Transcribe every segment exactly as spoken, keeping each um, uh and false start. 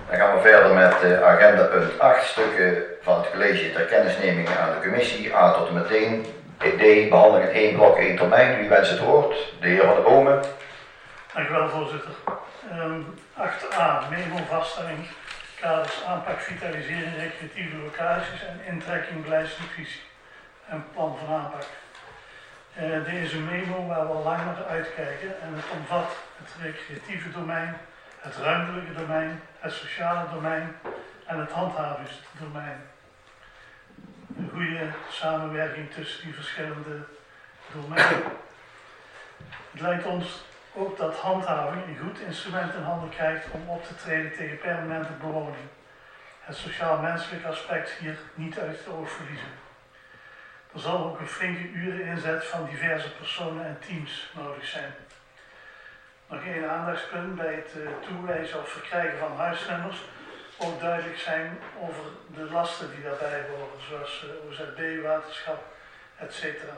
Dan gaan we verder met uh, agenda punt acht, stukken van het college ter kennisneming aan de commissie, A tot en met één. D, behandeling in één blok, één termijn. Wie wenst het woord? De heer Van der Bomen. Dank u wel, voorzitter. Um, acht a, memo vaststelling, kaders aanpak vitalisering recreatieve locaties en intrekking beleidsvisie en plan van aanpak. Uh, dit is een memo waar we al lang naar uitkijken en het omvat het recreatieve domein, het ruimtelijke domein, het sociale domein en het handhavingsdomein. Een goede samenwerking tussen die verschillende domeinen. Het lijkt ons ook dat handhaving een goed instrument in handen krijgt om op te treden tegen permanente bewoning. Het sociaal-menselijk aspect hier niet uit het oog verliezen. Er zal ook een flinke ureninzet van diverse personen en teams nodig zijn. Nog één aandachtspunt bij het uh, toewijzen of verkrijgen van huisnummers. Ook duidelijk zijn over de lasten die daarbij horen, zoals uh, O Z B, waterschap, et cetera.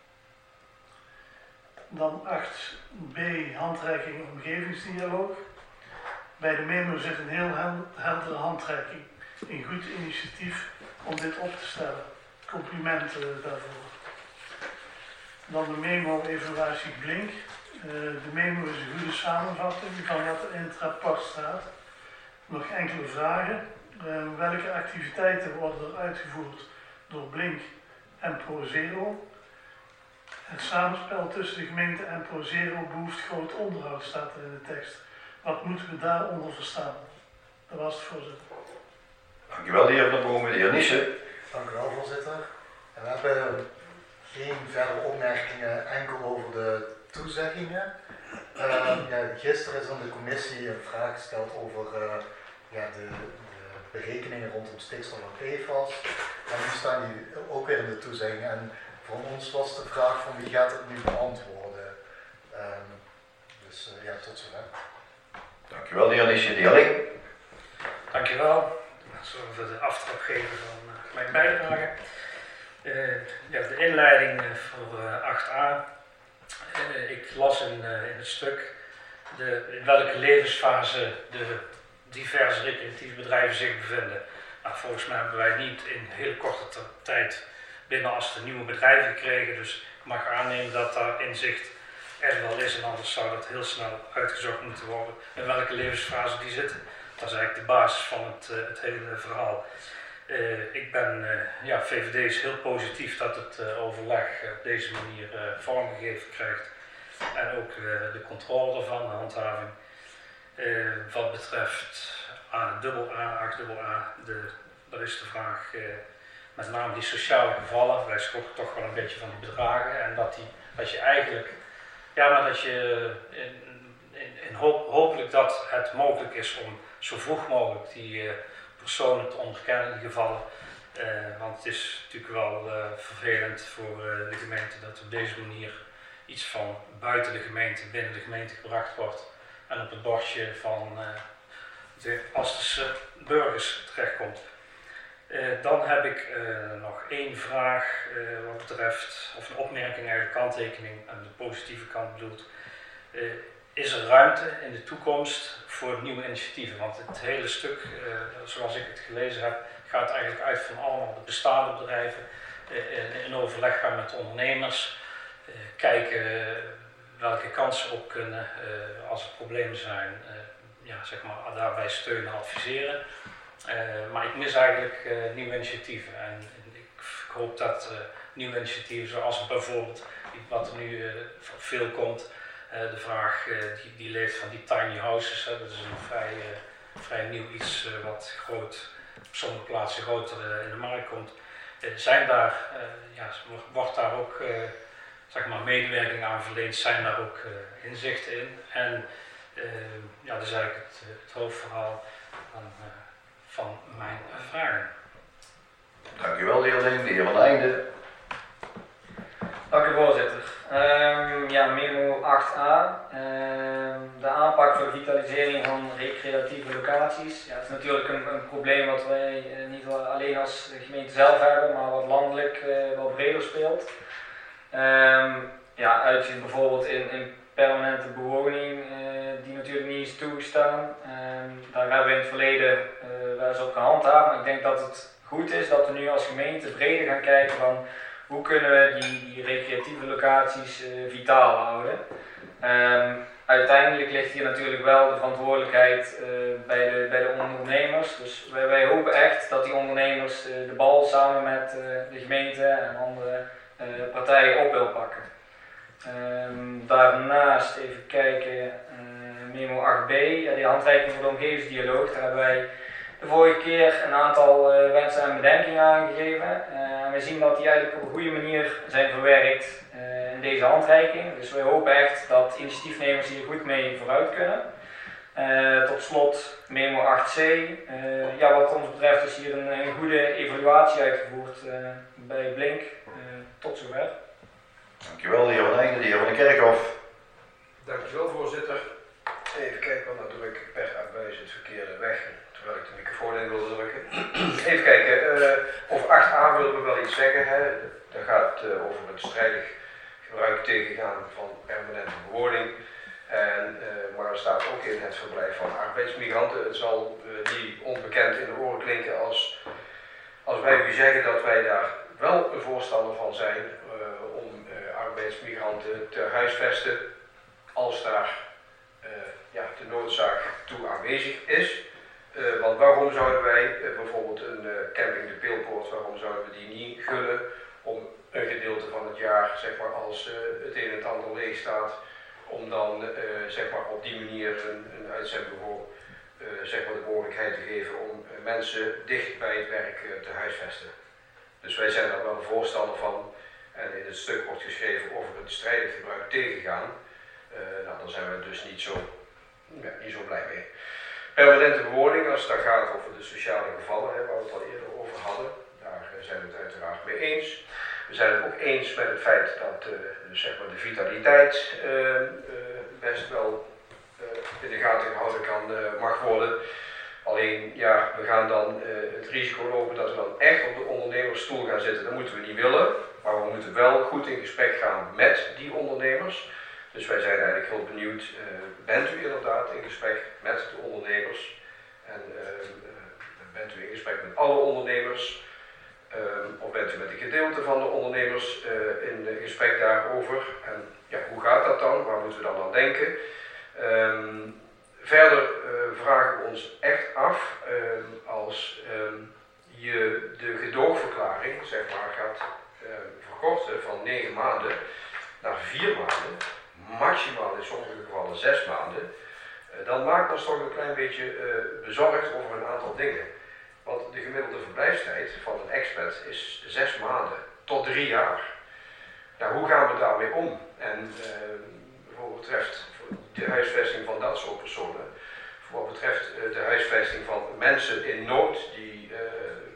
Dan acht b, handreiking omgevingsdialoog. Bij de memo zit een heel heldere handreiking. Een goed initiatief om dit op te stellen. Complimenten daarvoor. Dan de memo evaluatie Blink. Uh, de memo is een goede samenvatting van wat er in het rapport staat. Nog enkele vragen. Uh, welke activiteiten worden er uitgevoerd door Blink en ProZero? Het samenspel tussen de gemeente en ProZero behoeft groot onderhoud, staat er in de tekst. Wat moeten we daaronder verstaan? Dat was het, voorzitter. Dank u wel, de heer Van der Bomen. De heer Nissen. Dank u wel, voorzitter. En we hebben geen verdere opmerkingen, enkel over de toezeggingen. Uh, ja, gisteren is aan de commissie een vraag gesteld over uh, ja, de, de berekeningen rondom stikstof en P F A S. En nu staan die ook weer in de toezeggingen. En voor ons was de vraag van wie gaat het nu beantwoorden. Um, dus uh, ja, tot zover. Dank u wel, de heer Nissen. De heer Ling. Dank u wel. Ik zal even de aftrap geven van uh, mijn bijdrage. Uh, ja, de inleiding uh, voor uh, acht a. Uh, ik las in, uh, in het stuk de, in welke levensfase de diverse recreatieve bedrijven zich bevinden. Nou, volgens mij hebben wij niet in hele korte tijd binnen als de nieuwe bedrijven gekregen, dus ik mag aannemen dat daar inzicht er wel is en anders zou dat heel snel uitgezocht moeten worden in welke levensfase die zitten. Dat is eigenlijk de basis van het, uh, het hele verhaal. Uh, ik ben, uh, ja, V V D is heel positief dat het uh, overleg uh, op deze manier uh, vormgegeven krijgt en ook uh, de controle ervan, de handhaving. Uh, wat betreft A, dubbel A, acht dubbel A, de, daar is de vraag uh, met name die sociale gevallen, wij schrokken toch wel een beetje van die bedragen en dat, die, dat je eigenlijk, ja, maar dat je in, in, in hoop, hopelijk dat het mogelijk is om zo vroeg mogelijk die uh, personen te onderkennen in die gevallen. Uh, want het is natuurlijk wel uh, vervelend voor uh, de gemeente dat op deze manier iets van buiten de gemeente, binnen de gemeente gebracht wordt en op het bordje van uh, de Asterse burgers terechtkomt. Uh, dan heb ik uh, nog één vraag uh, wat betreft, of een opmerking eigenlijk, kanttekening aan de positieve kant bedoeld. Uh, is er ruimte in de toekomst voor nieuwe initiatieven? Want het hele stuk, uh, zoals ik het gelezen heb, gaat eigenlijk uit van allemaal de bestaande bedrijven, uh, in, in overleg gaan met ondernemers, uh, kijken uh, welke kansen op kunnen uh, als er problemen zijn, uh, ja, zeg maar, daarbij steunen, adviseren. Uh, maar ik mis eigenlijk uh, nieuwe initiatieven en, en ik, ik hoop dat uh, nieuwe initiatieven zoals bijvoorbeeld wat er nu uh, veel komt, uh, de vraag uh, die, die leeft van die tiny houses, hè, dat is een vrij, uh, vrij nieuw iets uh, wat groot, op sommige plaatsen groter uh, in de markt komt. Uh, zijn daar, uh, ja, wordt daar ook uh, zeg maar medewerking aan verleend, zijn daar ook uh, inzichten in en uh, ja, dat is eigenlijk het, het hoofdverhaal van, uh, van mijn vragen. Dank u wel, de heer Ling. De heer Van Einde. Dank u, voorzitter. Um, ja, memo acht a. Um, de aanpak voor de vitalisering van recreatieve locaties. Ja, dat is natuurlijk een, een probleem wat wij uh, niet alleen als gemeente zelf hebben, maar wat landelijk uh, wel breder speelt. Um, ja, uitziet bijvoorbeeld in, in permanente bewoning, uh, die natuurlijk niet is toegestaan. Um, daar hebben we in het verleden uh, wel eens op gehandhaafd. Maar ik denk dat het goed is dat we nu als gemeente breder gaan kijken van hoe kunnen we die, die recreatieve locaties uh, vitaal houden. Um, uiteindelijk ligt hier natuurlijk wel de verantwoordelijkheid uh, bij, de, bij de ondernemers. Dus wij, wij hopen echt dat die ondernemers uh, de bal samen met uh, de gemeente en andere uh, partijen op wil pakken. Um, daarnaast even kijken, uh, memo acht b, ja, die handreiking voor de omgevingsdialoog. Daar hebben wij de vorige keer een aantal uh, wensen en bedenkingen aangegeven. Uh, we zien dat die eigenlijk op een goede manier zijn verwerkt uh, in deze handreiking. Dus wij hopen echt dat initiatiefnemers hier goed mee vooruit kunnen. Uh, tot slot memo acht c. Uh, ja, wat ons betreft is hier een, een goede evaluatie uitgevoerd uh, bij Blink. Uh, tot zover. Dankjewel, de heer Van Eijden, de heer Van de Kerkhof. Dankjewel, voorzitter. Even kijken, want dan druk ik per abuis het verkeerde weg, terwijl ik de microfoon in wilde drukken. Even kijken, uh, over acht a willen we wel iets zeggen. Hè. Dat gaat uh, over het strijdig gebruik tegengaan van permanente bewoning. En, uh, maar er staat ook in het verblijf van arbeidsmigranten. Het zal uh, niet onbekend in de oren klinken als, als wij u zeggen dat wij daar wel een voorstander van zijn uh, om uh, arbeidsmigranten te huisvesten als daar uh, ja, de noodzaak toe aanwezig is. Uh, want waarom zouden wij uh, bijvoorbeeld een uh, camping de Peelpoort, waarom zouden we die niet gunnen om een gedeelte van het jaar, zeg maar, als uh, het een en het ander leeg staat, om dan uh, zeg maar op die manier een, een uitzendbureau uh, zeg maar de mogelijkheid te geven om uh, mensen dicht bij het werk uh, te huisvesten. Dus wij zijn daar wel een voorstander van. En in het stuk wordt geschreven over het strijdig gebruik tegengaan. Uh, nou, daar zijn we dus niet zo, ja, niet zo blij mee. Permanente bewoning, als het dan gaat over de sociale gevallen, hè, waar we het al eerder over hadden, daar uh, zijn we het uiteraard mee eens. We zijn het ook eens met het feit dat uh, dus zeg maar de vitaliteit uh, uh, best wel uh, in de gaten gehouden kan, uh, mag worden. Alleen, ja, we gaan dan uh, het risico lopen dat we dan echt op de ondernemersstoel gaan zitten. Dat moeten we niet willen, maar we moeten wel goed in gesprek gaan met die ondernemers. Dus wij zijn eigenlijk heel benieuwd, uh, bent u inderdaad in gesprek met de ondernemers? En uh, uh, bent u in gesprek met alle ondernemers? Uh, of bent u met een gedeelte van de ondernemers uh, in gesprek daarover? En ja, hoe gaat dat dan? Waar moeten we dan aan denken? Um, verder uh, vragen we ons echt af um, als um, je de gedoogverklaring zeg maar, gaat uh, verkorten van negen maanden naar vier maanden, maximaal in sommige gevallen zes maanden, uh, dan maakt ons toch een klein beetje uh, bezorgd over een aantal dingen. Want de gemiddelde verblijfstijd van een expat is zes maanden tot drie jaar. Nou, hoe gaan we daarmee om? En uh, voor wat betreft de huisvesting van dat soort personen, voor wat betreft uh, de huisvesting van mensen in nood die uh,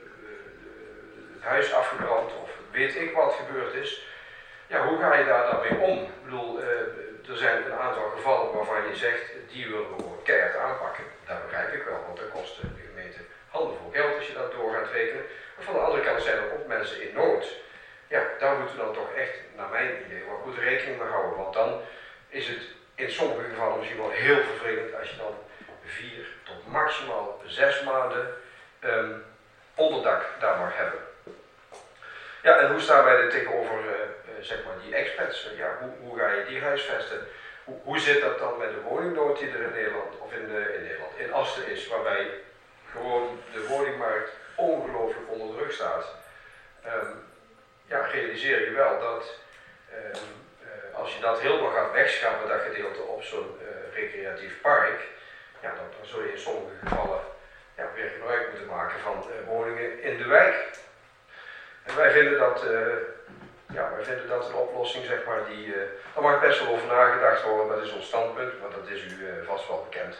het huis afgebrand of weet ik wat gebeurd is, ja, hoe ga je daar dan mee om? Ik bedoel, uh, er zijn een aantal gevallen waarvan je zegt, die willen we gewoon keihard aanpakken. Dat begrijp ik wel, want dat kost de gemeente handenvol geld als je dat door gaat rekenen. Maar van de andere kant zijn er ook mensen in nood. Ja, daar moeten we dan toch echt, naar mijn idee, wel goed rekening mee houden. Want dan is het in sommige gevallen misschien wel heel vervelend als je dan vier tot maximaal zes maanden um, onderdak daar mag hebben. Ja, en hoe staan wij er tegenover uh, uh, zeg maar die expats? Uh, ja, hoe, hoe ga je die huisvesten? Hoe, hoe zit dat dan met de woningnood die er in Nederland, of in, de, in Nederland, in Asten is, waarbij gewoon de woningmarkt ongelooflijk onder druk staat. Um, ja, realiseer je wel dat um, uh, als je dat helemaal gaat wegschrappen, dat gedeelte op zo'n uh, recreatief park, ja, dan, dan zul je in sommige gevallen ja, weer gebruik moeten maken van uh, woningen in de wijk. En wij vinden dat, uh, ja, wij vinden dat een oplossing, zeg maar, die, uh, daar mag best wel over nagedacht worden, dat is ons standpunt, maar dat is u uh, vast wel bekend.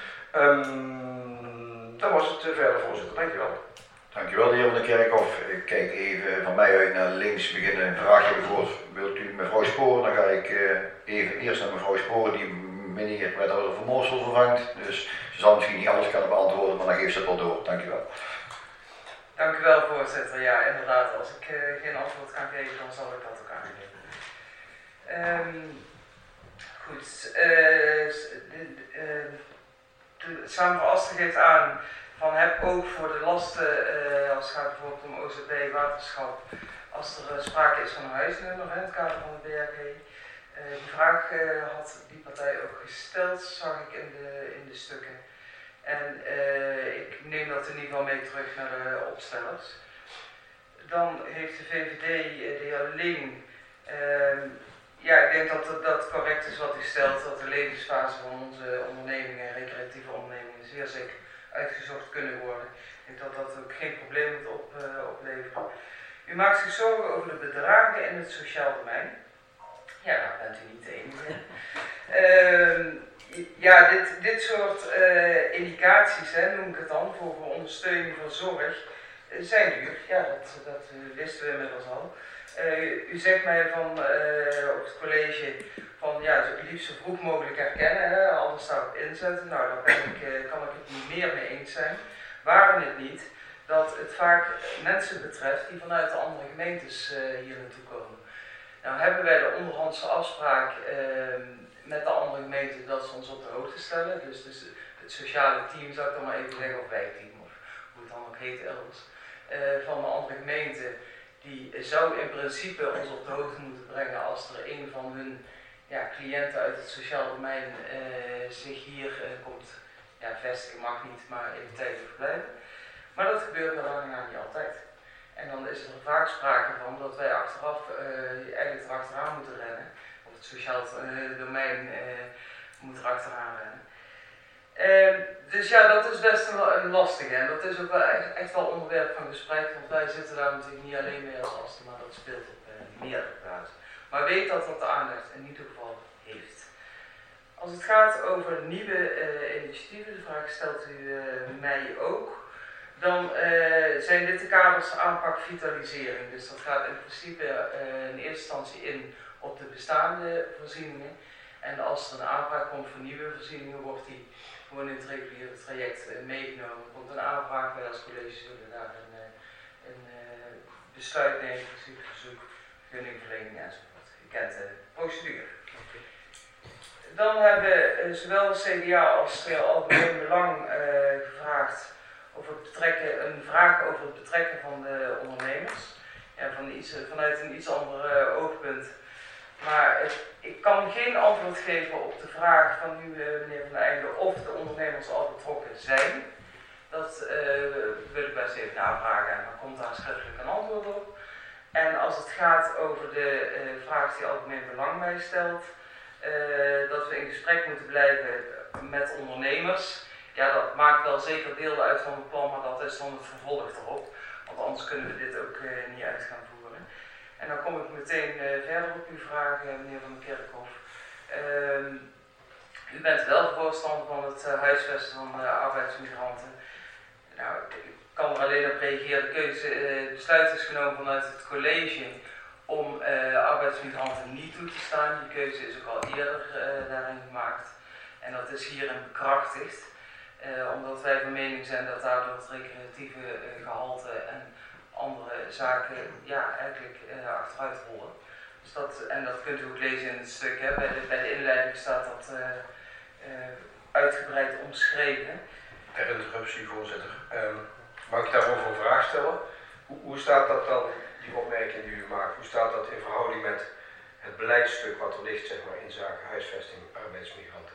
Um, dat was het uh, verder, voorzitter. Dankjewel. Dankjewel, de heer Van de Kerkhof. Ik kijk even van mij uit naar links, beginnen een vraagje voor. Wilt u mevrouw Spoor? Dan ga ik uh, even eerst naar mevrouw Spoor, die meneer wethouder Van Moorsel vervangt. Dus ze zal misschien niet alles kunnen beantwoorden, maar dan geeft ze het wel door. Dankjewel. Dank u wel, voorzitter. Ja, inderdaad, als ik uh, geen antwoord kan geven, dan zal ik dat ook aangeven. Um, goed, uh, de, de, de samenvatter geeft aan van heb ook voor de lasten, uh, als het gaat bijvoorbeeld om O Z B, waterschap, als er uh, sprake is van een huisnummer in het kader van de B R G. Uh, die vraag uh, had die partij ook gesteld, zag ik in de, in de stukken. En uh, ik neem dat in ieder geval mee terug naar de opstellers. Dan heeft de V V D, uh, de heer Ling, uh, ja, ik denk dat het dat correct is wat u stelt, dat de levensfase van onze ondernemingen, recreatieve ondernemingen, zeer zeker uitgezocht kunnen worden. Ik denk dat dat ook geen probleem moet op, uh, opleveren. U maakt zich zorgen over de bedragen in het sociaal domein. Ja, daar bent u niet de enige. uh, ja, dit, dit soort uh, indicaties, hè, noem ik het dan, voor, voor ondersteuning van zorg, uh, zijn duur. Ja, dat, dat uh, wisten we inmiddels al. Uh, u zegt mij van, uh, op het college van ja, het liefst zo vroeg mogelijk herkennen, hè, anders daarop inzetten. Nou, daar ben ik, uh, kan ik het niet meer mee eens zijn. Waren het niet dat het vaak mensen betreft die vanuit de andere gemeentes uh, hier naartoe komen. Nou hebben wij de onderhandse afspraak uh, met de andere gemeenten dat ze ons op de hoogte stellen. Dus, dus het sociale team, zou ik dan maar even zeggen, of wijkteam, of hoe het dan ook heet elders, uh, van de andere gemeenten. Die zou in principe ons op de hoogte moeten brengen als er een van hun ja, cliënten uit het sociaal domein uh, zich hier uh, komt ja, vestigen, mag niet, maar even tijdelijk verblijven. Maar dat gebeurt bij lange na niet altijd. En dan is er vaak sprake van dat wij achteraf uh, eigenlijk erachteraan moeten rennen, of het sociaal uh, domein uh, moet erachteraan rennen. Uh, dus ja, dat is best een, een lastige en dat is ook wel echt, echt wel onderwerp van gesprek, want wij zitten daar natuurlijk niet alleen mee als Asten, maar dat speelt op uh, meerdere plaatsen. Maar weet dat dat de aandacht in ieder geval heeft. Als het gaat over nieuwe uh, initiatieven, de vraag stelt u uh, mij ook, dan uh, zijn dit de kaders aanpak vitalisering. Dus dat gaat in principe uh, in eerste instantie in op de bestaande voorzieningen. En als er een aanvraag komt voor nieuwe voorzieningen, wordt die gewoon in het reguliere traject uh, meegenomen. Er komt een aanvraag, wij als college zullen daar een, uh, een uh, besluit nemen, verzoek, gunningverlening enzovoort. Je kent de procedure. Okay. Dan hebben uh, zowel de C D A als uh, Algemeen Belang uh, gevraagd over het betrekken, een vraag over het betrekken van de ondernemers. Ja, van iets, vanuit een iets ander uh, oogpunt. Maar het, ik kan geen antwoord geven op de vraag van u, uh, meneer Van der Einde, of de ondernemers al betrokken zijn. Dat uh, wil ik best even navragen en dan komt daar schriftelijk een antwoord op. En als het gaat over de uh, vraag die Algemeen Belang mij stelt, uh, dat we in gesprek moeten blijven met ondernemers. Ja, dat maakt wel zeker deel uit van het plan, maar dat is dan het vervolg erop. Want anders kunnen we dit ook uh, niet uit gaan voeren. En dan kom ik meteen uh, verder op uw vraag, uh, meneer Van der Kerkhof. Uh, u bent wel voorstander van het uh, huisvesten van uh, arbeidsmigranten. Nou, ik kan er alleen op reageren. De keuze, uh, het besluit is genomen vanuit het college om uh, arbeidsmigranten niet toe te staan. Die keuze is ook al eerder uh, daarin gemaakt. En dat is hierin bekrachtigd. Uh, omdat wij van mening zijn dat daardoor het recreatieve uh, gehalte en andere zaken ja, eigenlijk uh, achteruit rollen. Dus dat, en dat kunt u ook lezen in het stuk. Hè. Bij, de, bij de inleiding staat dat uh, uh, uitgebreid omschreven. Ter interruptie, voorzitter. Um, mag ik daarover een vraag stellen? Hoe, hoe staat dat dan, die opmerking die u maakt, hoe staat dat in verhouding met het beleidstuk wat er ligt zeg maar, in zaken huisvesting arbeidsmigranten?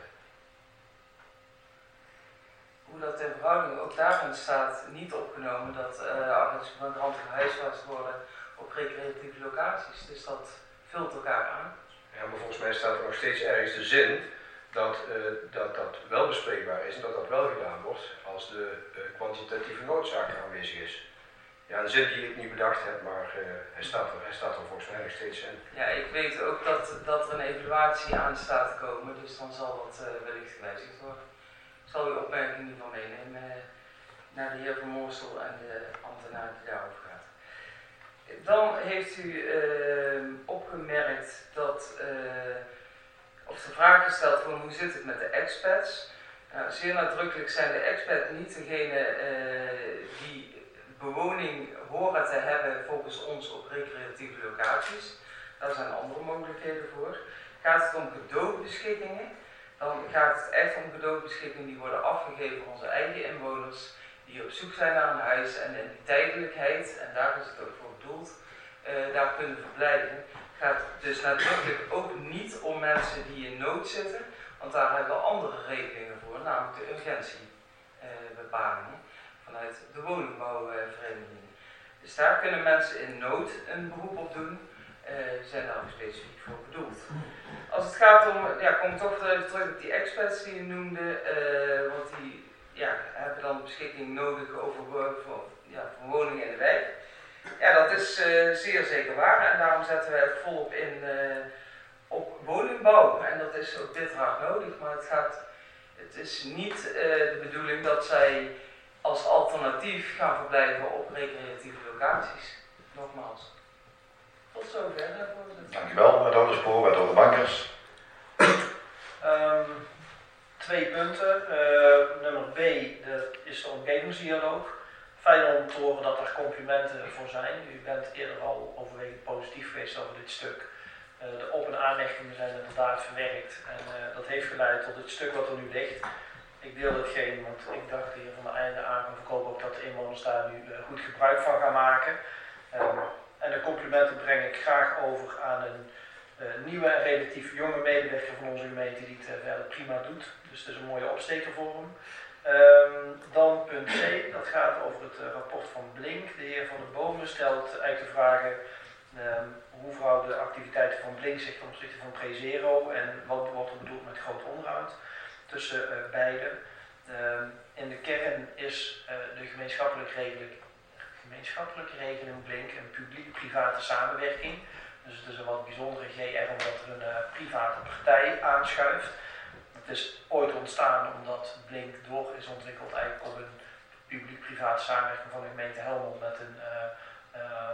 Hoe dat in verhouding ook daarin staat, niet opgenomen dat uh, arbeidsmigranten gehuisvest worden op recreatieve locaties. Dus dat vult elkaar aan. Ja, maar volgens mij staat er nog steeds ergens de zin dat, uh, dat dat wel bespreekbaar is en dat dat wel gedaan wordt als de uh, kwantitatieve noodzaak aanwezig is. Ja, een zin die ik niet bedacht heb, maar uh, hij, staat er, hij staat er volgens mij nog steeds in. Ja, ik weet ook dat, dat er een evaluatie aan staat te komen, dus dan zal dat uh, wellicht gewijzigd worden. Ik zal uw opmerking in ieder geval meenemen uh, naar de heer Van Moorsel en de ambtenaar die daarover gaat. Dan heeft u uh, opgemerkt dat, uh, of de vraag gesteld van hoe zit het met de expats. Nou, zeer nadrukkelijk zijn de expats niet degene uh, die bewoning horen te hebben volgens ons op recreatieve locaties. Daar zijn andere mogelijkheden voor. Gaat het om gedoogbeschikkingen, dan gaat het echt om gedoogbeschikkingen die worden afgegeven voor onze eigen inwoners, die op zoek zijn naar een huis en in die tijdelijkheid, en daar is het ook voor bedoeld, uh, daar kunnen verblijven. Het gaat dus nadrukkelijk ook niet om mensen die in nood zitten, want daar hebben we andere regelingen voor, namelijk de urgentiebepalingen uh, vanuit de woningbouwverenigingen. Dus daar kunnen mensen in nood een beroep op doen, uh, zijn daar ook specifiek voor bedoeld. Als het gaat om, ja, kom ik toch even terug op die experts die je noemde, uh, want die ja, hebben dan beschikking nodig over voor, ja, voor woningen in de wijk. Ja, dat is uh, zeer zeker waar en daarom zetten wij ook volop in uh, op woningbouw. En dat is ook dit hard nodig, maar het, gaat, het is niet uh, de bedoeling dat zij als alternatief gaan verblijven op recreatieve locaties. Nogmaals. Tot zover. Dankjewel, wethouder Spoor, wethouder Bankers. Um, twee punten. Uh, nummer B, dat is de omgevingsdialoog. Fijn om te horen dat er complimenten voor zijn. U bent eerder al overwegend positief geweest over dit stuk. Uh, de op- en aanmerkingen zijn inderdaad verwerkt en uh, dat heeft geleid tot het stuk wat er nu ligt. Ik deel het geen, want ik dacht hier van de einde aan van verkoop ook dat de inwoners daar nu uh, goed gebruik van gaan maken. Um, en de complimenten breng ik graag over aan een uh, nieuwe en relatief jonge medewerker van onze gemeente die het uh, verder prima doet. Dus het is een mooie opsteker voor hem. Um, dan punt C, dat gaat over het uh, rapport van Blink. De heer Van der Bomen stelt eigenlijk de vragen um, hoe verhouden de activiteiten van Blink zich ten opzichte van Prezero en wat wordt er bedoeld met groot onderhoud tussen uh, beide. Um, in de kern is uh, de gemeenschappelijke regeling, gemeenschappelijke regeling Blink een publiek-private samenwerking. Dus het is een wat bijzondere G R omdat er een uh, private partij aanschuift. Het is ooit ontstaan omdat Blink door is ontwikkeld eigenlijk op een publiek-private samenwerking van de gemeente Helmond met een uh, uh,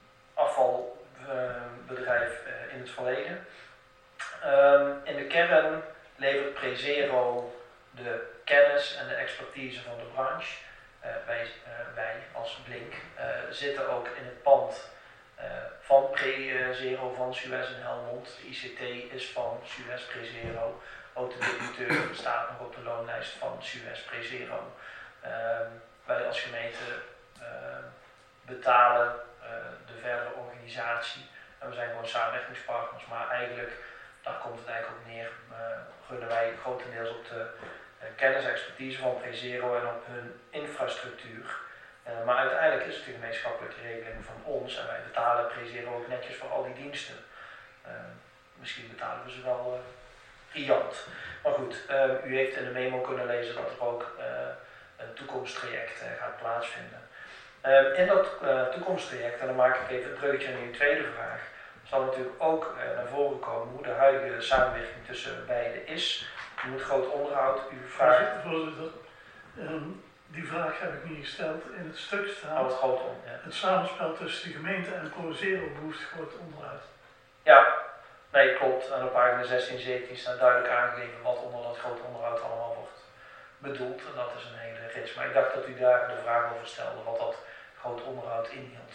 afvalbedrijf uh, in het verleden. Um, in de kern levert Prezero de kennis en de expertise van de branche. Uh, wij, uh, wij als Blink uh, zitten ook in het pand uh, van Prezero van Suez in Helmond. De I C T is van Suez Prezero. Ook de debiteur staat nog op de loonlijst van Suez Prezero. Uh, wij als gemeente uh, betalen uh, de verdere organisatie. En we zijn gewoon samenwerkingspartners, maar eigenlijk, daar komt het eigenlijk op neer, uh, gunnen wij grotendeels op de uh, kennis en expertise van Prezero en op hun infrastructuur. Uh, maar uiteindelijk is het de gemeenschappelijke regeling van ons en wij betalen Prezero ook netjes voor al die diensten. Uh, misschien betalen we ze wel uh, riant. Maar goed, uh, u heeft in de memo kunnen lezen dat er ook uh, een toekomsttraject uh, gaat plaatsvinden. Uh, in dat uh, toekomsttraject, en dan maak ik even het bruggetje naar uw tweede vraag, zal natuurlijk ook uh, naar voren komen hoe de huidige samenwerking tussen beiden is. U moet groot onderhoud, uw vraag... Voorzitter, um, die vraag heb ik niet gesteld. In het stuk staat Oh, het, groot on, ja. het samenspel tussen de gemeente en Prezero behoeft groot onderhoud. Ja, nee klopt. En op pagina zestien, zeventien staat duidelijk aangegeven wat onder dat groot onderhoud allemaal wordt bedoeld. En dat is een hele rits. Maar ik dacht dat u daar de vraag over stelde wat dat groot onderhoud inhield.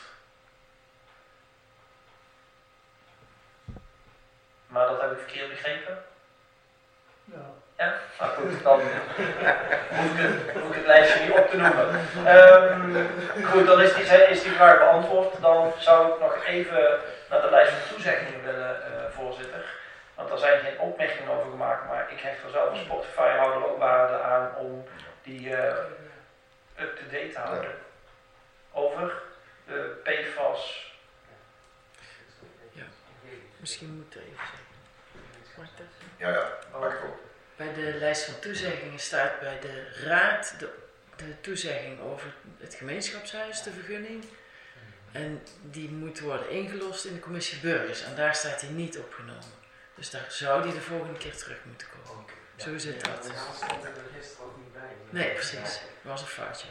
Maar dat heb ik verkeerd begrepen? Ja. Ja? Nou goed, dan hoef ik, het, hoef ik het lijstje niet op te noemen. Um, goed, dan is die, is die vraag beantwoord. Dan zou ik nog even naar de lijst van toezeggingen willen, uh, voorzitter. Want daar zijn geen opmerkingen over gemaakt, maar ik hecht er zelf als portefeuillehouder ook waarde aan om die uh, up-to-date te houden. Over de P F A S. Ja, misschien moet er even zeggen. Mag ik dat? Ja, ja, mag ik ook. Bij de lijst van toezeggingen staat bij de raad de, de toezegging over het gemeenschapshuis, de vergunning. En die moet worden ingelost in de commissie burgers. En daar staat hij niet opgenomen. Dus daar zou die de volgende keer terug moeten komen. Ja. Zo zit dat. Ja, dat stond er gisteren ook niet bij. Nee, precies. Dat was een foutje.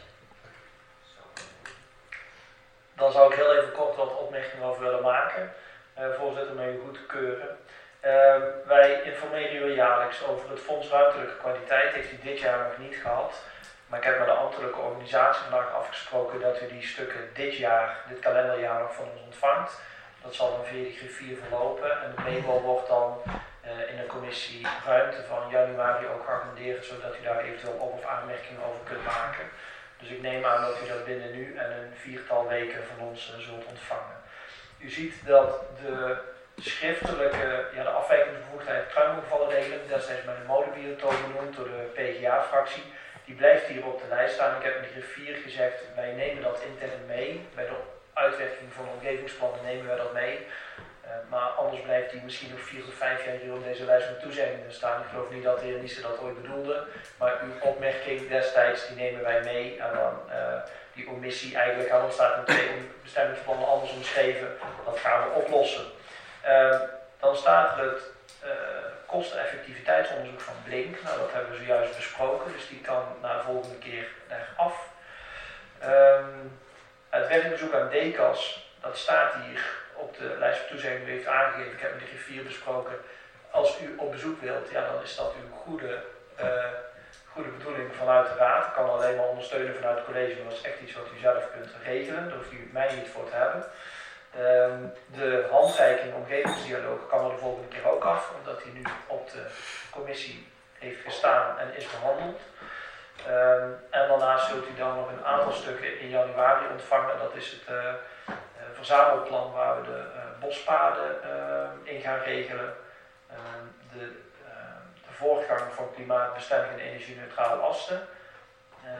Dan zou ik heel even kort wat opmerkingen over willen maken. Uh, voorzitter, met u goedkeuren. Uh, wij informeren u jaarlijks over het Fonds Ruimtelijke Kwaliteit. Heeft u dit jaar nog niet gehad. Maar ik heb met de ambtelijke organisatie vandaag afgesproken dat u die stukken dit jaar, dit kalenderjaar nog van ons ontvangt. Dat zal dan via de griffier verlopen en de memo wordt dan uh, in de commissie ruimte van januari ook geagendeerd, zodat u daar eventueel op- of aanmerkingen over kunt maken. Dus ik neem aan dat u dat binnen nu en een viertal weken van ons uh, zult ontvangen. U ziet dat de schriftelijke, ja, de afwijkingsbevoegdheid kruimelgevallenregeling, destijds bij de molenbiotoop benoemd door de P G A-fractie, die blijft hier op de lijst staan. Ik heb met de griffier gezegd, wij nemen dat intern mee. Bij de uitwerking van de omgevingsplannen nemen wij dat mee. Uh, maar anders blijft die misschien nog vier of vijf jaar hier op deze lijst met toezeggingen staan. Ik geloof niet dat de heer Niesen dat ooit bedoelde. Maar uw opmerking destijds, die nemen wij mee. En dan uh, die omissie eigenlijk, aan ons staat in twee bestemmingsplannen anders omschreven. Dat gaan we oplossen. Uh, dan staat er het uh, kosteneffectiviteitsonderzoek van Blink. Nou, dat hebben we zojuist besproken, dus die kan na de volgende keer eraf. Um, het werkbezoek aan D C A S, dat staat hier op de lijst van toezeggingen, u heeft aangegeven, ik heb met de griffier besproken. Als u op bezoek wilt, ja, dan is dat uw goede, uh, goede bedoeling vanuit de raad. Ik kan alleen maar ondersteunen vanuit het college, maar dat is echt iets wat u zelf kunt regelen. Daar hoeft u mij niet voor te hebben. Um, de handreiking omgevingsdialoog kan er de volgende keer ook af, omdat die nu op de commissie heeft gestaan en is behandeld. Um, en daarnaast zult u dan nog een aantal stukken in januari ontvangen. Dat is het uh, uh, verzamelplan waar we de uh, bospaden uh, in gaan regelen. Uh, de, uh, de voortgang van klimaatbestendig en energie-neutrale asten. Uh,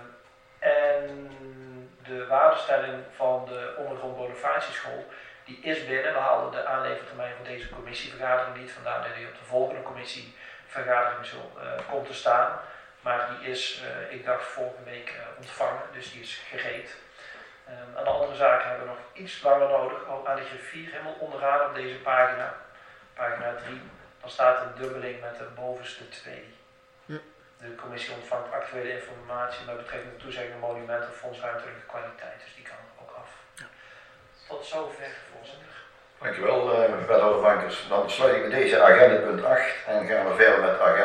en de waardestelling van de ondergrond bonifatieschool, die is binnen. We haalden de aanlevertermijn van deze commissievergadering niet, vandaar dat hij op de volgende commissievergadering zo, uh, komt te staan. Maar die is, uh, ik dacht, vorige week uh, ontvangen, dus die is gereed. Um, aan de andere zaken hebben we nog iets langer nodig. Al aan de griffier, helemaal onderaan op deze pagina, pagina drie, dan staat een dubbeling met de bovenste twee. Hm. De commissie ontvangt actuele informatie met betrekking tot toezeggingen monumenten of fondsruimtelijke kwaliteit, dus die kan er ook af. Ja. Tot zover, voorzitter. Dankjewel, uh, wethouder Vankers. Dan sluit ik met deze agenda punt acht en gaan we verder met agenda